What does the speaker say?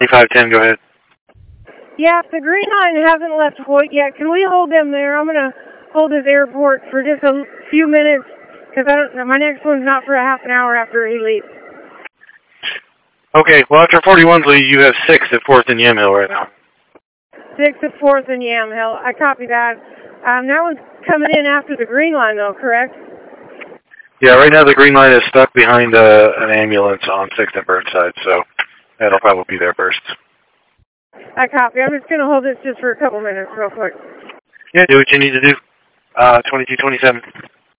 2510, go ahead. Yeah, if the Green Line hasn't left Hoyt yet, can we hold them there? I'm going to hold this airport for just a few minutes, because my next one's not for a half an hour after he leaves. Okay, well, after 41's leave, you have 6 at 4th and Yamhill right now. 6 at 4th and Yamhill. I copy that. That one's coming in after the Green Line, though, correct? Yeah, right now the Green Line is stuck behind an ambulance on 6th and Burnside, so that'll probably be there first. I copy. I'm just going to hold this just for a couple minutes real quick. Yeah, do what you need to do. 2227.